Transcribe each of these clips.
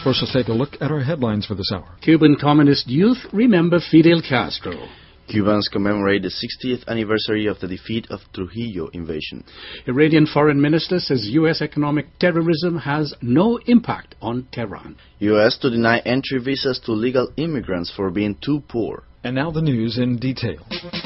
First, let's take a look at our headlines for this hour. Cuban Communist youth remember Fidel Castro. Cubans commemorate the 60th anniversary of the defeat of Trujillo invasion. Iranian foreign minister says U.S. economic terrorism has no impact on Tehran. U.S. to deny entry visas to legal immigrants for being too poor. And now the news in detail.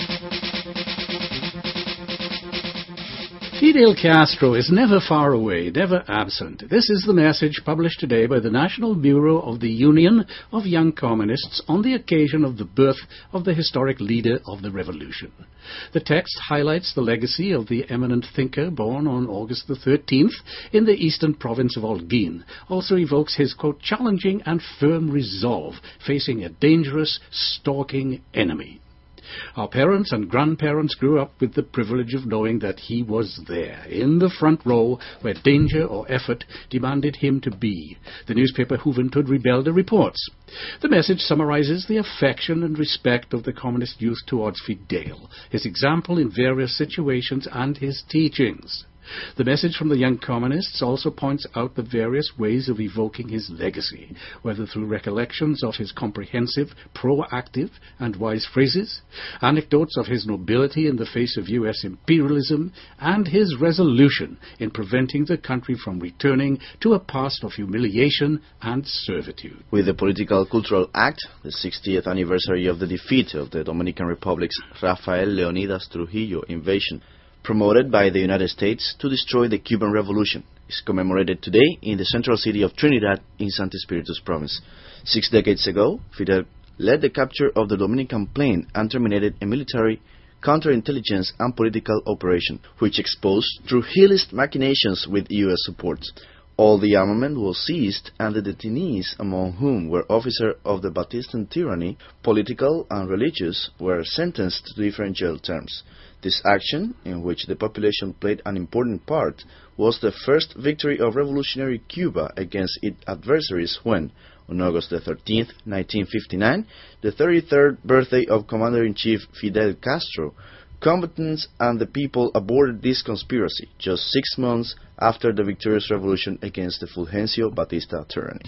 Fidel Castro is never far away, never absent. This is the message published today by the National Bureau of the Union of Young Communists on the occasion of the birth of the historic leader of the revolution. The text highlights the legacy of the eminent thinker born on August the 13th in the eastern province of Holguin. Also evokes his, quote, challenging and firm resolve facing a dangerous, stalking enemy. Our parents and grandparents grew up with the privilege of knowing that he was there, in the front row, where danger or effort demanded him to be. The newspaper Juventud Rebelde reports. The message summarizes the affection and respect of the communist youth towards Fidel, his example in various situations and his teachings. The message from the young communists also points out the various ways of evoking his legacy, whether through recollections of his comprehensive, proactive, and wise phrases, anecdotes of his nobility in the face of U.S. imperialism, and his resolution in preventing the country from returning to a past of humiliation and servitude. With the Political Cultural Act, the 60th anniversary of the defeat of the Dominican Republic's Rafael Leonidas Trujillo invasion, promoted by the United States to destroy the Cuban Revolution, is commemorated today in the central city of Trinidad in Santi Spiritus province. 6 decades ago, Fidel led the capture of the Dominican plain and terminated a military, counterintelligence and political operation, which exposed Trujillist machinations with U.S. support. All the armament was seized, and the detainees, among whom were officers of the Batistan tyranny, political and religious, were sentenced to different jail terms. This action, in which the population played an important part, was the first victory of revolutionary Cuba against its adversaries when, on August 13, 1959, the 33rd birthday of Commander-in-Chief Fidel Castro, combatants and the people aborted this conspiracy just 6 months after the victorious revolution against the Fulgencio Batista tyranny.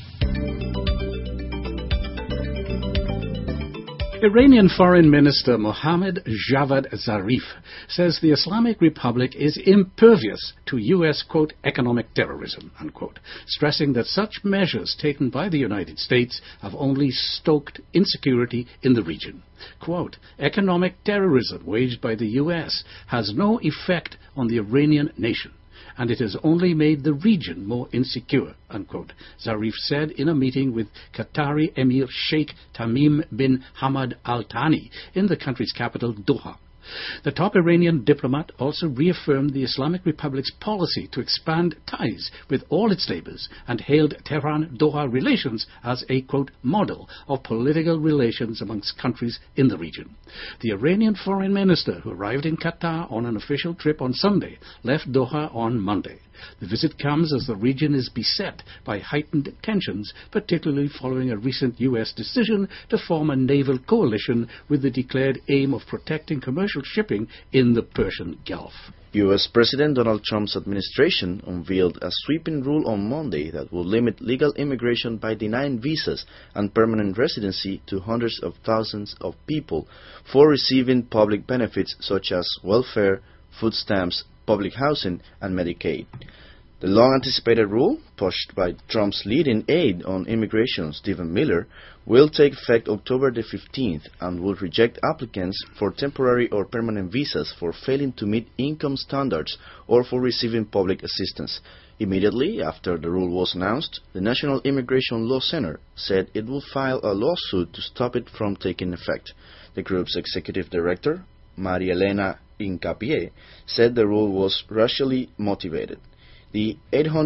Iranian Foreign Minister Mohammad Javad Zarif says the Islamic Republic is impervious to U.S., quote, economic terrorism, unquote, stressing that such measures taken by the United States have only stoked insecurity in the region. Quote, economic terrorism waged by the U.S. has no effect on the Iranian nation, and it has only made the region more insecure, unquote, Zarif said in a meeting with Qatari Emir Sheikh Tamim bin Hamad Al Thani in the country's capital, Doha. The top Iranian diplomat also reaffirmed the Islamic Republic's policy to expand ties with all its neighbors and hailed Tehran-Doha relations as a, quote, model of political relations amongst countries in the region. The Iranian foreign minister, who arrived in Qatar on an official trip on Sunday, left Doha on Monday. The visit comes as the region is beset by heightened tensions, particularly following a recent U.S. decision to form a naval coalition with the declared aim of protecting commercial shipping in the Persian Gulf. U.S. President Donald Trump's administration unveiled a sweeping rule on Monday that will limit legal immigration by denying visas and permanent residency to hundreds of thousands of people for receiving public benefits such as welfare, food stamps, public housing, and Medicaid. The long-anticipated rule, pushed by Trump's leading aide on immigration, Stephen Miller, will take effect October the 15th and will reject applicants for temporary or permanent visas for failing to meet income standards or for receiving public assistance. Immediately after the rule was announced, the National Immigration Law Center said it would file a lawsuit to stop it from taking effect. The group's executive director, Maria Elena Incapié, said the rule was racially motivated. The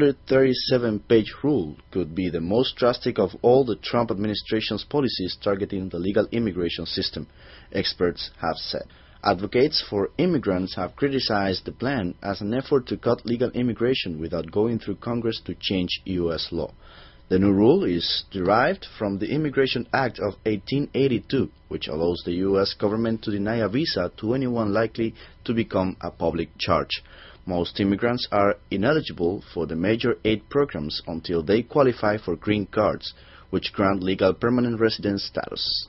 837-page rule could be the most drastic of all the Trump administration's policies targeting the legal immigration system, experts have said. Advocates for immigrants have criticized the plan as an effort to cut legal immigration without going through Congress to change U.S. law. The new rule is derived from the Immigration Act of 1882, which allows the U.S. government to deny a visa to anyone likely to become a public charge. Most immigrants are ineligible for the major aid programs until they qualify for green cards, which grant legal permanent residence status.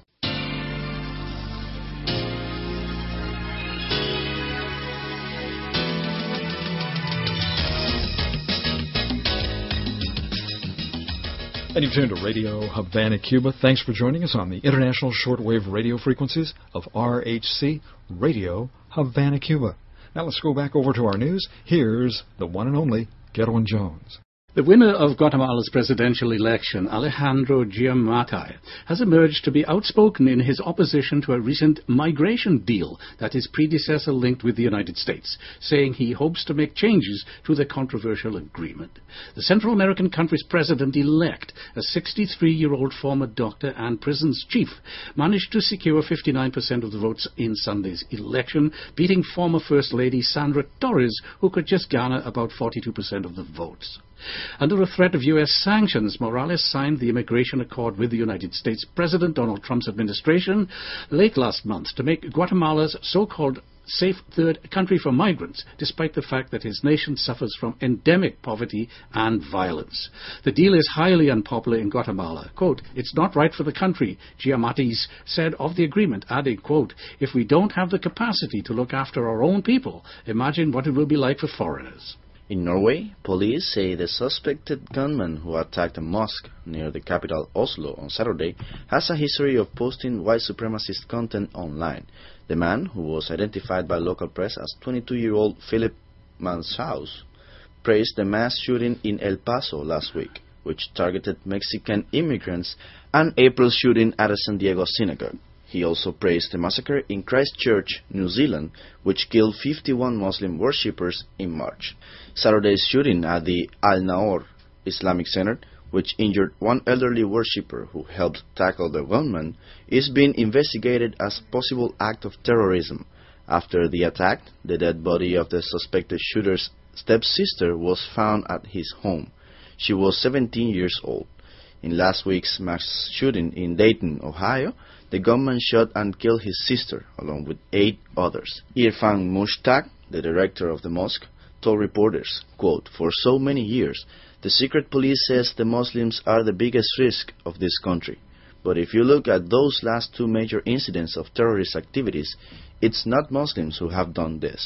And you've tuned to Radio Havana, Cuba. Thanks for joining us on the international shortwave radio frequencies of RHC Radio Havana, Cuba. Now let's go back over to our news. Here's the one and only Gerwin Jones. The winner of Guatemala's presidential election, Alejandro Giammattei, has emerged to be outspoken in his opposition to a recent migration deal that his predecessor linked with the United States, saying he hopes to make changes to the controversial agreement. The Central American country's president-elect, a 63-year-old former doctor and prison's chief, managed to secure 59% of the votes in Sunday's election, beating former First Lady Sandra Torres, who could just garner about 42% of the votes. Under a threat of U.S. sanctions, Morales signed the immigration accord with the United States President Donald Trump's administration late last month to make Guatemala's so-called safe third country for migrants, despite the fact that his nation suffers from endemic poverty and violence. The deal is highly unpopular in Guatemala. Quote, "It's not right for the country," Giammattei said of the agreement, adding, quote, "If we don't have the capacity to look after our own people, imagine what it will be like for foreigners." In Norway, police say the suspected gunman who attacked a mosque near the capital Oslo on Saturday has a history of posting white supremacist content online. The man, who was identified by local press as 22-year-old Philip Manshaus, praised the mass shooting in El Paso last week, which targeted Mexican immigrants, and April's shooting at a San Diego synagogue. He also praised the massacre in Christchurch, New Zealand, which killed 51 Muslim worshippers in March. Saturday's shooting at the Al-Noor Islamic Center, which injured one elderly worshipper who helped tackle the gunman, is being investigated as a possible act of terrorism. After the attack, the dead body of the suspected shooter's stepsister was found at his home. She was 17 years old. In last week's mass shooting in Dayton, Ohio, the gunman shot and killed his sister, along with 8 others. Irfan Mushtaq, the director of the mosque, told reporters, quote, "For so many years, the secret police says the Muslims are the biggest risk of this country. But if you look at those last 2 major incidents of terrorist activities, it's not Muslims who have done this."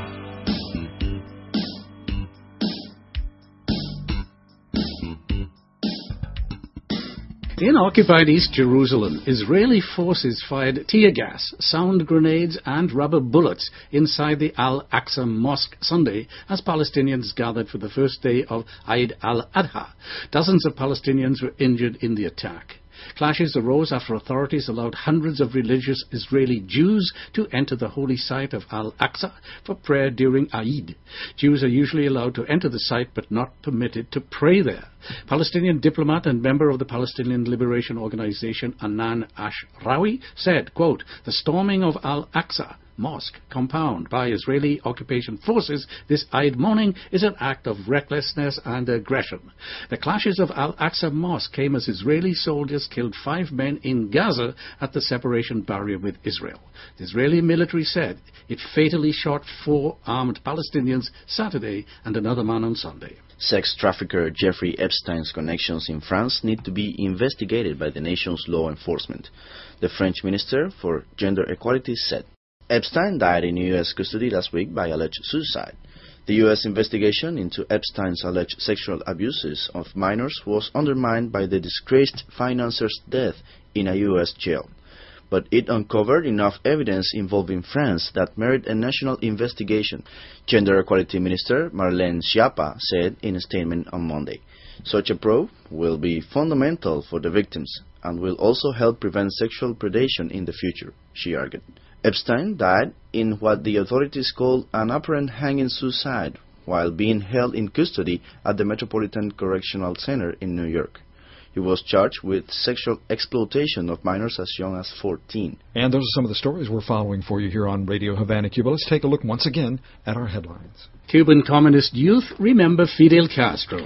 In occupied East Jerusalem, Israeli forces fired tear gas, sound grenades and rubber bullets inside the Al-Aqsa Mosque Sunday as Palestinians gathered for the first day of Eid al-Adha. Dozens of Palestinians were injured in the attack. Clashes arose after authorities allowed hundreds of religious Israeli Jews to enter the holy site of Al-Aqsa for prayer during Eid. Jews are usually allowed to enter the site but not permitted to pray there. Palestinian diplomat and member of the Palestinian Liberation Organization Anan Ashrawi said, quote, "The storming of Al-Aqsa Mosque compound by Israeli occupation forces this Eid morning is an act of recklessness and aggression. The clashes of Al-Aqsa Mosque came as Israeli soldiers killed 5 men in Gaza at the separation barrier with Israel. The Israeli military said it fatally shot 4 armed Palestinians Saturday and another man on Sunday. Sex trafficker Jeffrey Epstein's connections in France need to be investigated by the nation's law enforcement, the French Minister for Gender Equality said. Epstein died in U.S. custody last week by alleged suicide. The U.S. investigation into Epstein's alleged sexual abuses of minors was undermined by the disgraced financier's death in a U.S. jail. But it uncovered enough evidence involving France that merit a national investigation, Gender Equality Minister Marlene Schiappa said in a statement on Monday. Such a probe will be fundamental for the victims and will also help prevent sexual predation in the future, she argued. Epstein died in what the authorities call an apparent hanging suicide while being held in custody at the Metropolitan Correctional Center in New York. He was charged with sexual exploitation of minors as young as 14. And those are some of the stories we're following for you here on Radio Havana, Cuba. Let's take a look once again at our headlines. Cuban communist youth remember Fidel Castro.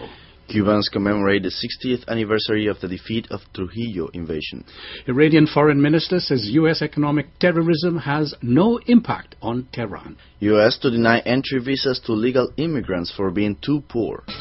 Cubans commemorate the 60th anniversary of the defeat of Trujillo invasion. Iranian foreign minister says U.S. economic terrorism has no impact on Tehran. U.S. to deny entry visas to legal immigrants for being too poor.